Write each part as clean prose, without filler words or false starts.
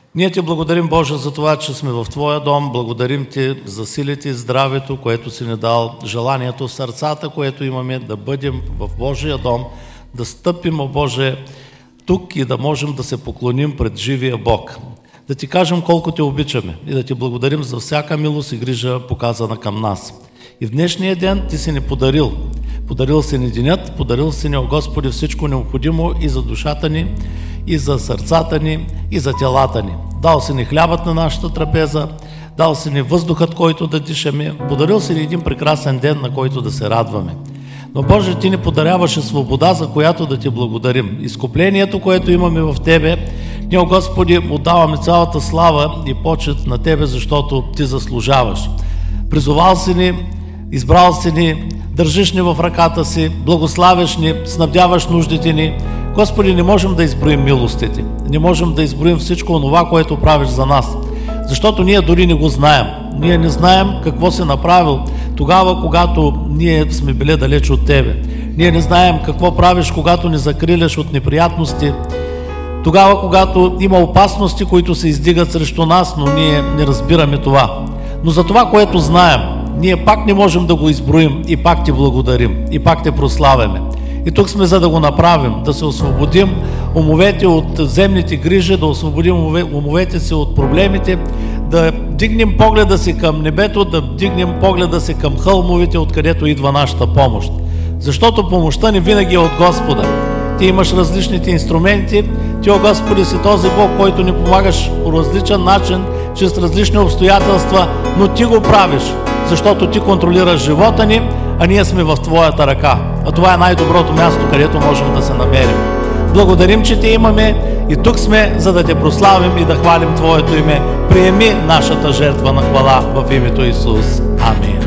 Ние ти благодарим, Боже, за това, че сме в Твоя дом. Благодарим ти за силите и здравето, което си ни дал, желанието, сърцата, което имаме да бъдем в Божия дом, да стъпим, о Боже, тук и да можем да се поклоним пред живия Бог. Да ти кажем колко те обичаме и да ти благодарим за всяка милост и грижа, показана към нас. И в днешния ден ти си ни подарил. Подарил си ни денят, подарил си ни, о Господи, всичко необходимо и за душата ни, и за сърцата ни, и за телата ни. Дал си ни хлябът на нашата трапеза, дал си ни въздухът, който да дишаме, подарил си ни един прекрасен ден, на който да се радваме. Но, Боже, ти ни подаряваше свобода, за която да ти благодарим. Изкуплението, което имаме в Тебе, ние, о Господи, отдаваме цялата слава и почет на Тебе, защото ти заслужаваш. Призовал си ни, избрал си ни, държиш ни в ръката си, благославяш ни, снабдяваш нуждите ни. Господи, не можем да изброим милостите, не можем да изброим всичко онова, което правиш за нас, защото ние дори не го знаем. Ние не знаем какво си направил тогава, когато ние сме били далеч от Тебе. Ние не знаем какво правиш, когато ни закриляш от неприятности, тогава, когато има опасности, които се издигат срещу нас, но ние не разбираме това. Но за това, което знаем, ние пак не можем да го изброим и пак ти благодарим, и пак те прославяме. И тук сме за да го направим, да се освободим умовете от земните грижи, да освободим умовете си от проблемите, да дигнем погледа си към небето, да дигнем погледа си към хълмовете, откъдето идва нашата помощ. Защото помощта ни винаги е от Господа. Ти имаш различните инструменти, ти, о Господи, си този Бог, който ни помагаш по различен начин, чрез различни обстоятелства, но ти го правиш, защото ти контролираш живота ни, а ние сме в Твоята ръка. А това е най-доброто място, където можем да се намерим. Благодарим, че те имаме и тук сме, за да те прославим и да хвалим Твоето име. Приеми нашата жертва на хвала в името Исус. Амин.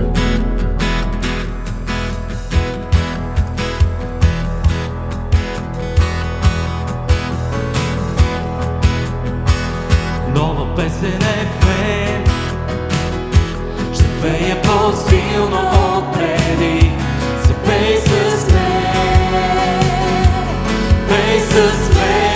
Нова песен е пея, ще пея по-силно от преди. Запей с мен, пей с мен.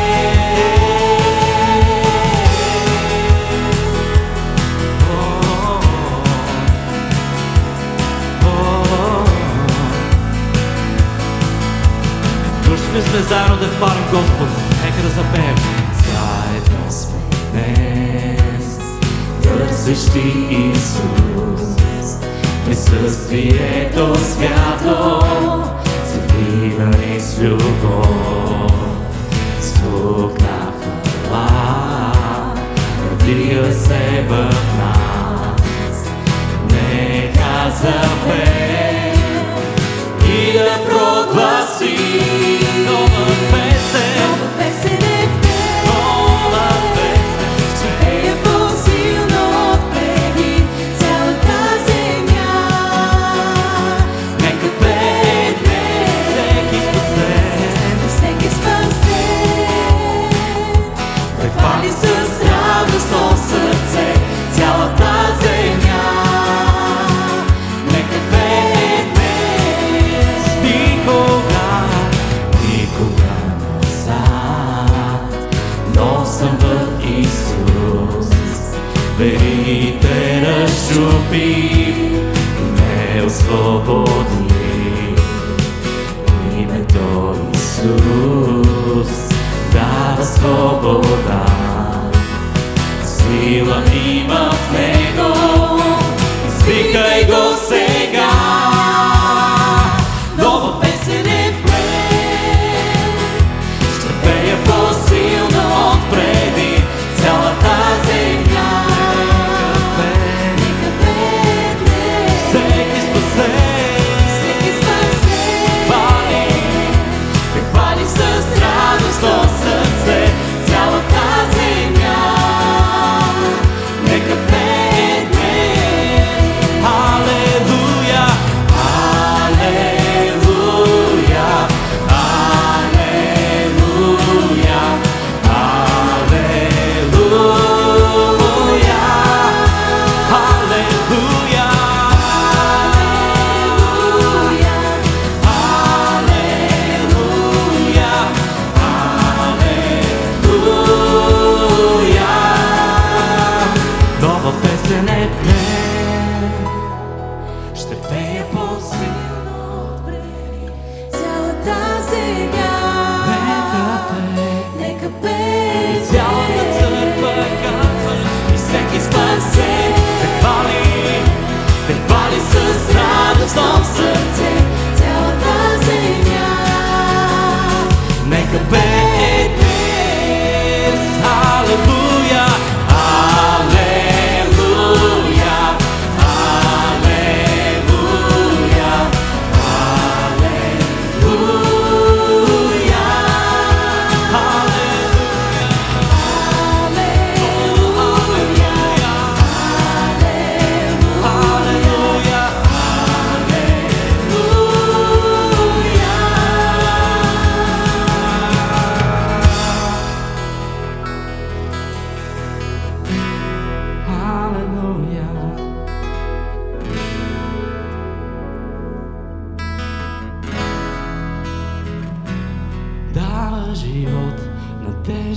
Дошли сме заедно да хвалим Господа. Нека да запеем. Заедно сме днес, търсещи Исус. Присъствието свято, заливани с любов. Звук на хвала надига се в нас. Нека запеем и да прогласим нова песен. Нова песен е в теб, нова песен, ще пея по-силно от преди. Цялата земя нека пее днес. Всеки спасен, всеки спасен, да хвали с радостно сърце. Цялата земя нека пее днес. Никога назад, но съм в Исус. Верите разчупи, ме освободи. Името Исус дава свобода. Сила има в Него, извикай го сега. Нова песен е в мен, ще пея по-силно от преди. Цялата земя нека пее днес. Всеки спасен, хвали, те хвали с радостно сърце. Цялата земя нека пее днес.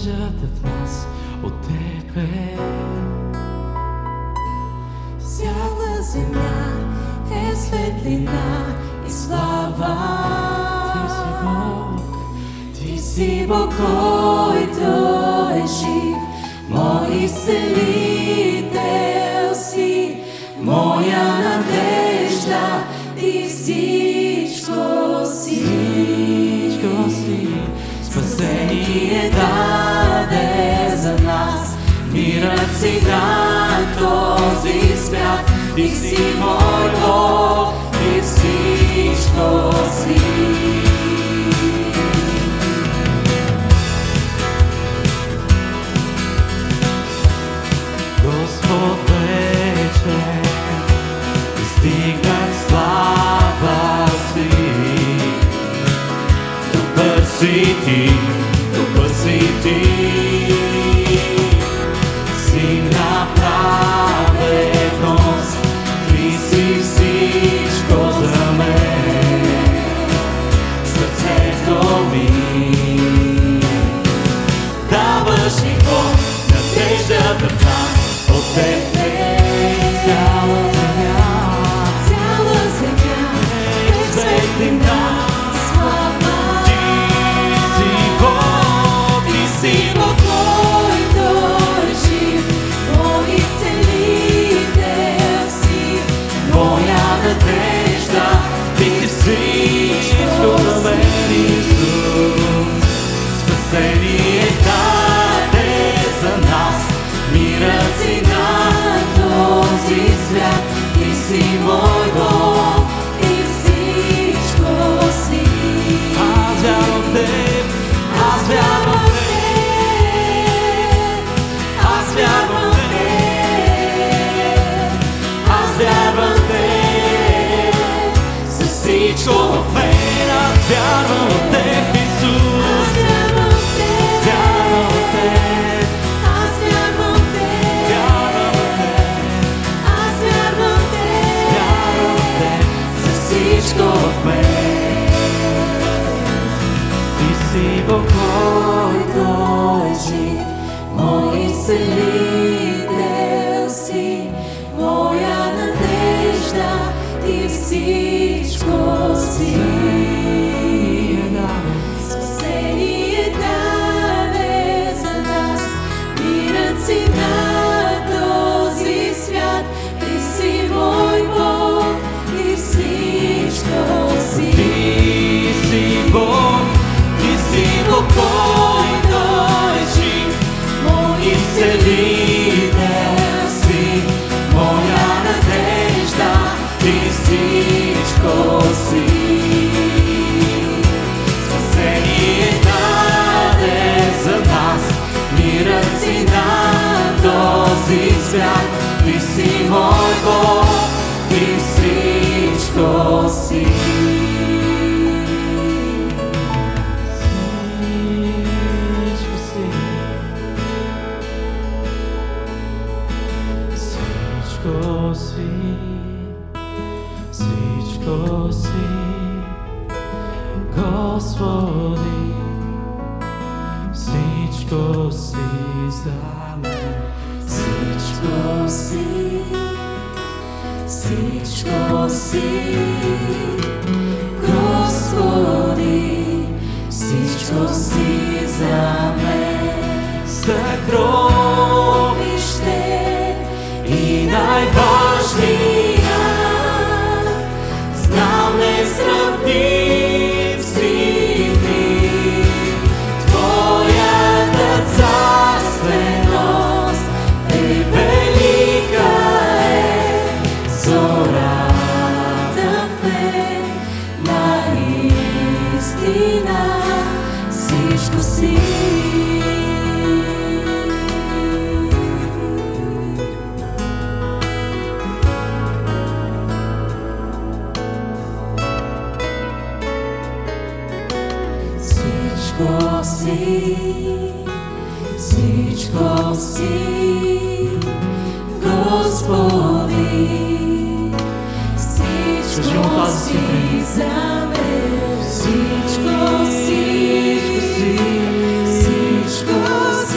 надеждата в нас от Тебе. Цяла земя е светлина и слава. Ти си Бог, който е жив, мой изцелител си, моя надежда, ти всичко си. Спасение даде за нас, мирът си на този свят. Ти си мой Бог, ти всичко си. Господ вече стигнат слава си. Добър си ти, добър си ти, Син на праведност, ти си всичко за мен, сърцето ми. Даваш ми Бог, надеждата в нас от Тебе. Цяла земя е светлина, слава. Ти си Бог, който е жив, мой изцелител си, моя надежда, ти си всичко за мен, Исус. Спасение даде за нас, мирът си на този свят. Ти си мой Бог, ти всичко си. Аз вярвам в Теб, аз вярвам в Теб, аз вярвам в Теб, аз вярвам в Теб, за всичко в мен. Аз вярвам в Теб, Исус. Аз вярвам в Теб, аз вярвам в Теб, вярвам в Теб, аз вярвам в Теб, за всичко в мен. Ти си Бог, който е жив, мой изцелител си, моя надежда, ти всичко си. Спасение даде за нас, мирът си на този свят. Ти си мой Бог, ти всичко си. Ти си Бог, който е жив, мой изцелител си, моя надежда, ти всичко си. Спасение даде за нас, мирът си на този свят. Ти си мой Бог, ти всичко си. Всичко си, Господи, всичко си за мен. Всичко си, всичко си, Господи, всичко си за мен. Съкровище и най-важния, знам несравним си ти. Твоята царственост е велика, зората в мен, наистина всичко си. Всичко си, всичко си, Господи, всичко си за мен. Всичко си, всичко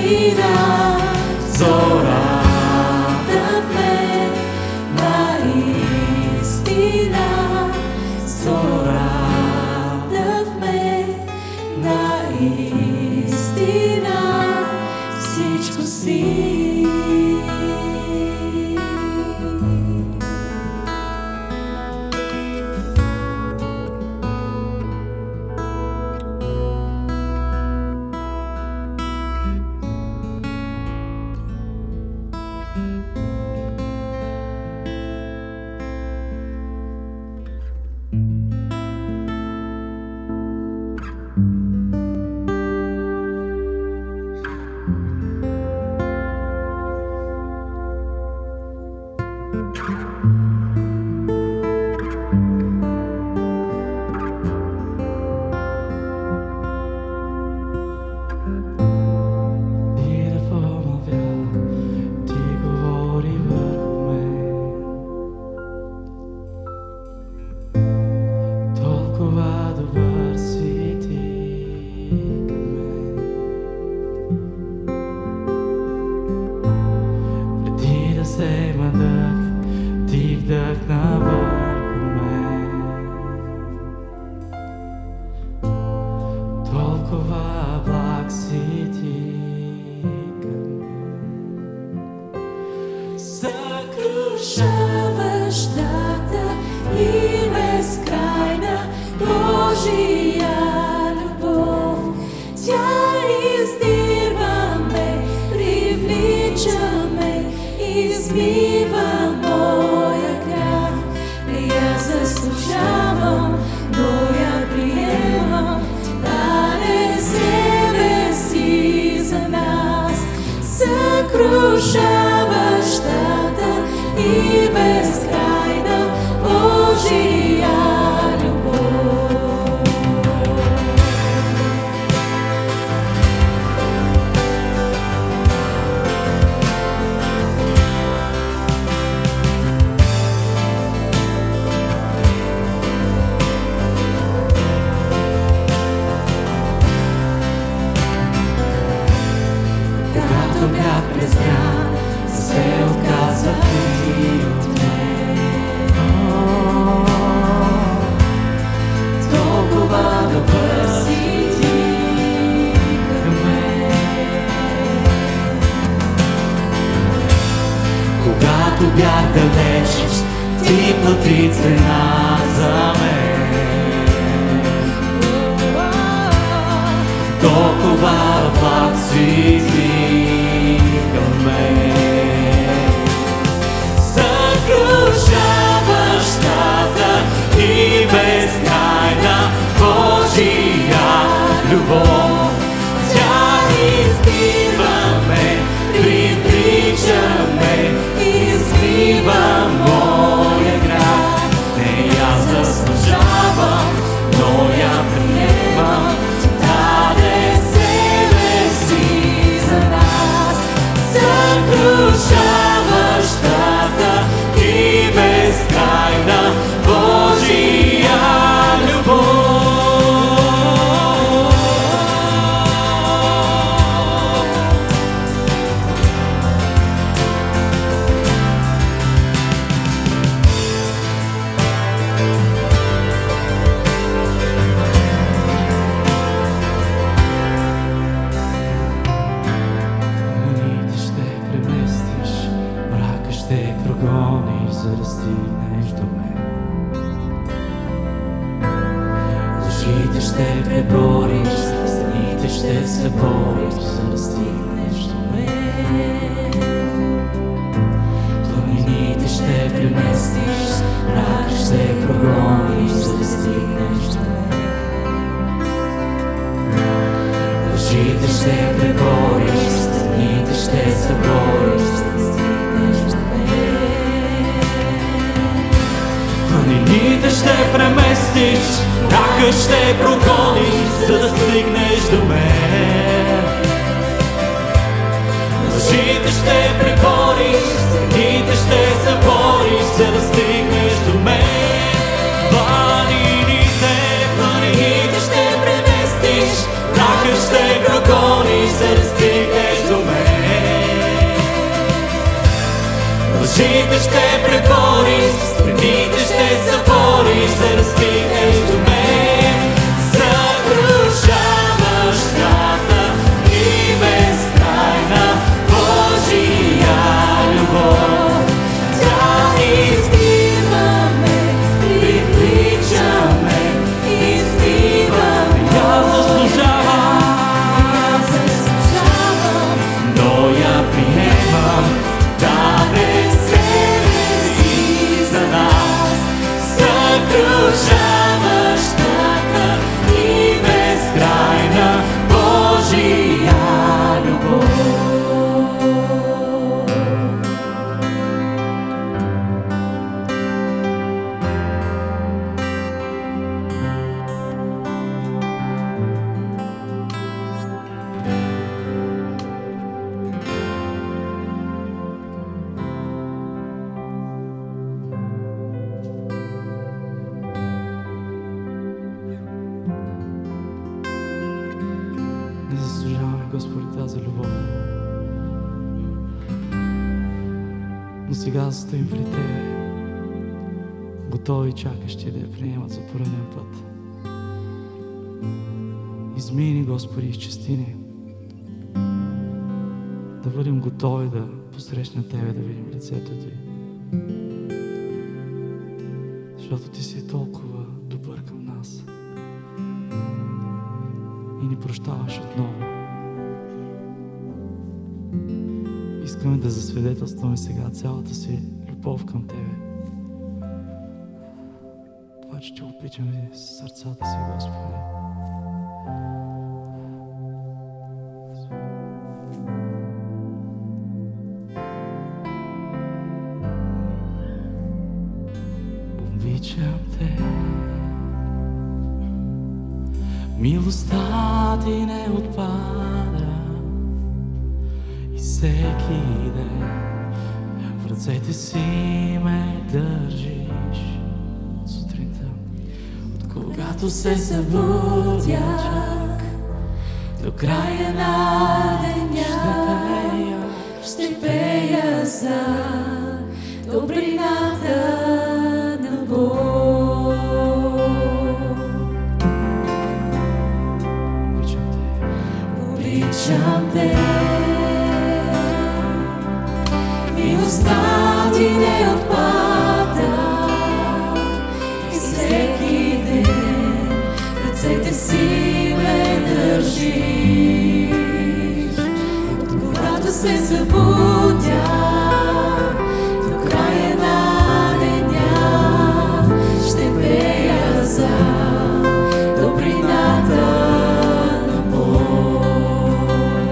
Ще прогониш, за да стигнеш до Но сега стоим при Тебе, готови и чакащи да я приемат за пореден път. Измини, Господи, изчисти ни, да бъдем готови да посрещнем Тебе, да видим лицето Ти. Защото Ти си толкова добър към нас и ни прощаваш отново. Искаме да засвидетелстваме сега цялата си любов към Тебе. Това, че Те обичаме с сърцата си, Господи. Обичам Те, милостта Ти не отпада и всеки ден в ръцете си ме държиш от сутринта, от когато се събудя до края на деня. Ще пея за добрината на Бог. Обичам Те, милостта Ти не отпада и всеки ден в ръцете си ме държиш. От когато се събудя до края на деня, ще пея за добрината на Бог.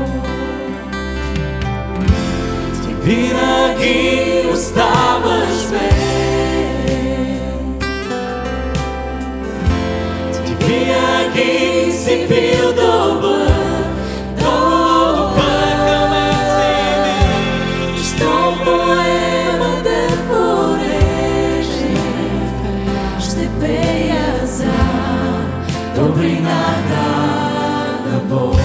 Ти винаги оставаш верен, Ти винаги си бил добър. Добрината на Бог.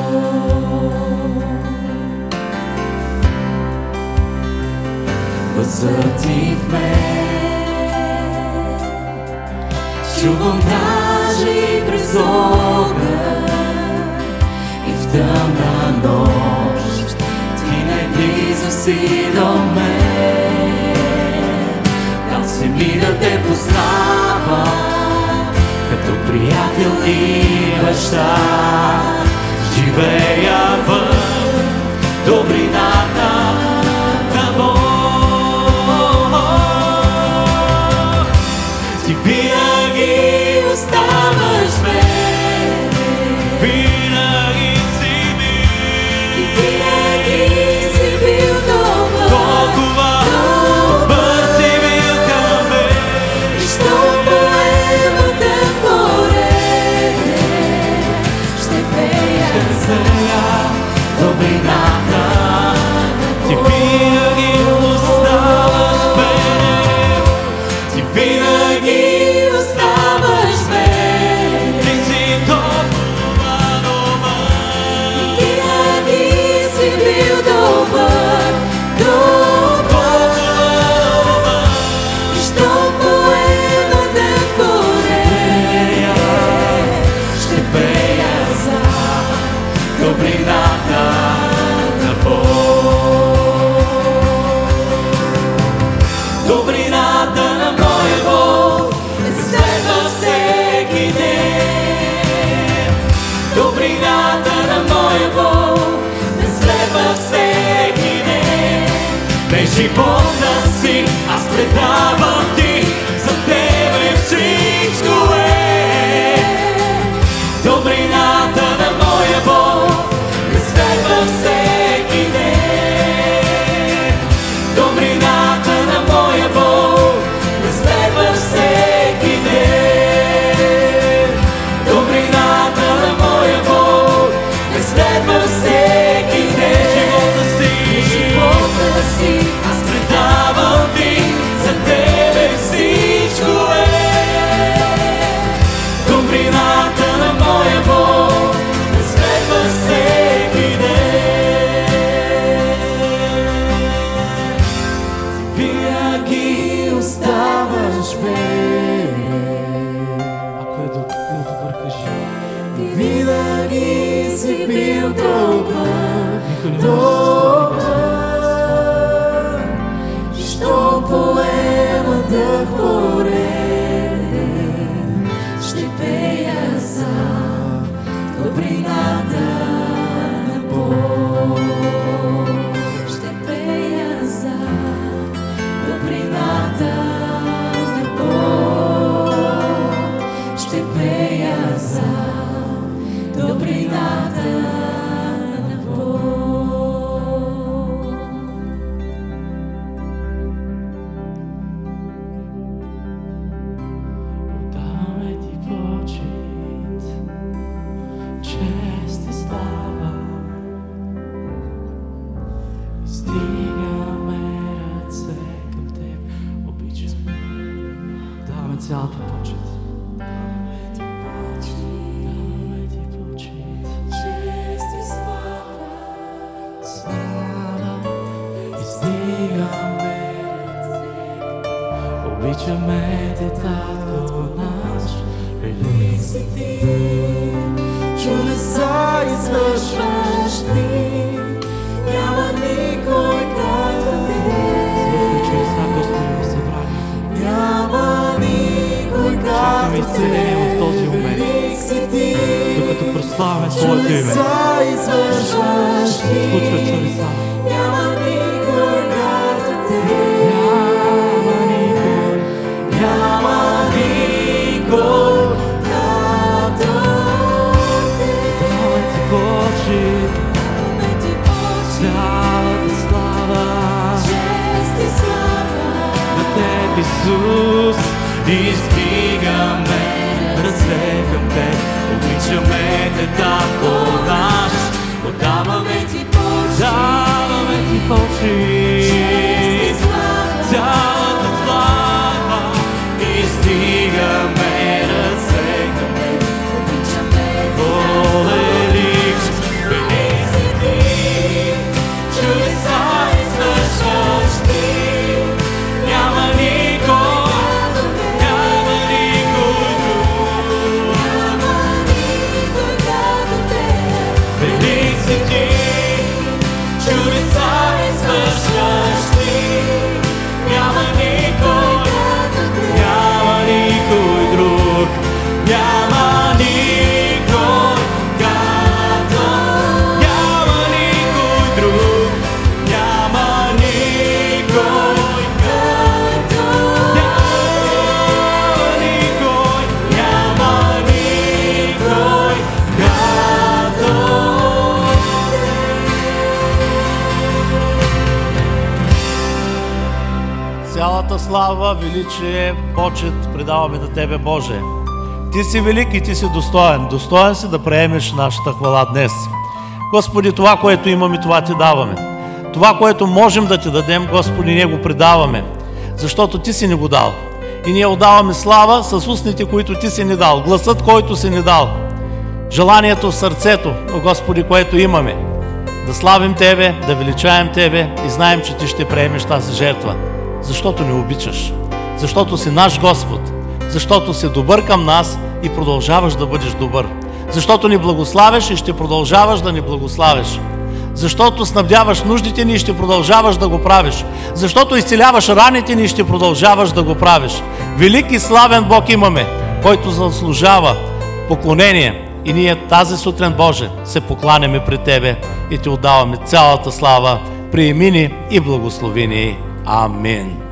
Гласът Ти в мен чувам даже и през огън и в тъмна нощ Ти най-близо си до мен. Дал си ми да Те познавам като приятел и баща. Живея в добрината на Бог. Ти винаги оставаш верен, винаги си бил, и винаги си бил добър. Толкова добър си бил към мен, и що поемата добрината. Ти винаги оставаш верен, Ти винаги оставаш верен. Ти си толкова добър, винаги си бил добър, добър. И що поема да порея, ще пея за добрината на Бог. Добрината на моя Бог ме следва всеки ден. Добрината на моя Бог ме следва всеки ден. Без живота си аз предавам Ти, за Тебе всичко е. Добрината на моя Бог ме следва всеки ден. Добрината на моя Бог ме следва всеки ден. Добрината на моя Бог ме следва всеки ден. Живота си аз предавам Ти, за Тебе Стигаме ръце към Теб, обичаме. Даваме цялата почет. Даваме Ти почет. Чест и слава. Слава и стигаме ръце. Обичаме Те, Татко наш, велик си Ти. Чудеса извършваш Ти. Няма никой като Свърши Те. чудеса, Господи, в събранието. Няма никой Чакаме като изцеление в този Те. момент. Велик си Ти. Докато прославяме Твоето име, Чудеса извършваш Ти. случва чудеса. Няма никой като Те. Няма никой, Няма никой като Те. давай Ти почет, Даваме Ти почет, цялата слава чест и слава. на Теб, Исус. И стигаме ръце към Теб, обичаме Те, Татко наш. Отдаваме Ти почет, Даваме Ти чест и почет, слава. цялата слава. И стигаме ръце към Теб. Обичаме Те, О, велик, велик си Ти, чудеса извършваш Ти. Няма никой, няма никой друг. няма никой като Те. Велик си Ти, чудеса извършваш Ти. Няма никой, няма никой друг. Няма никой като, няма никой друг. Няма никой като, няма никой, няма никой като. Цялата слава, величие, почет предаваме на Тебе, Боже. Ти си велик и Ти си достоен. Достоен си да приемеш нашата хвала днес. Господи, това, което имаме, това Ти даваме. Това, което можем да Ти дадем, Господи, ние го предаваме, защото Ти си ни го дал. И ние отдаваме слава с устните, които Ти си ни дал, гласът, който си ни дал, желанието в сърцето, Господи, което имаме. Да славим Тебе, да величаем Тебе и знаем, че Ти ще приемеш тази жертва. Защото ни обичаш, защото си наш Господ, защото си добър към нас и продължаваш да бъдеш добър. Защото ни благославяш и ще продължаваш да ни благославяш. Защото снабдяваш нуждите ни и ще продължаваш да го правиш. Защото изцеляваш раните ни и ще продължаваш да го правиш. Велик и славен Бог имаме, който заслужава поклонение. И ние тази сутрин, Боже, се покланяме пред Тебе и Ти отдаваме цялата слава. Приеми ни и благослови ни. Амин.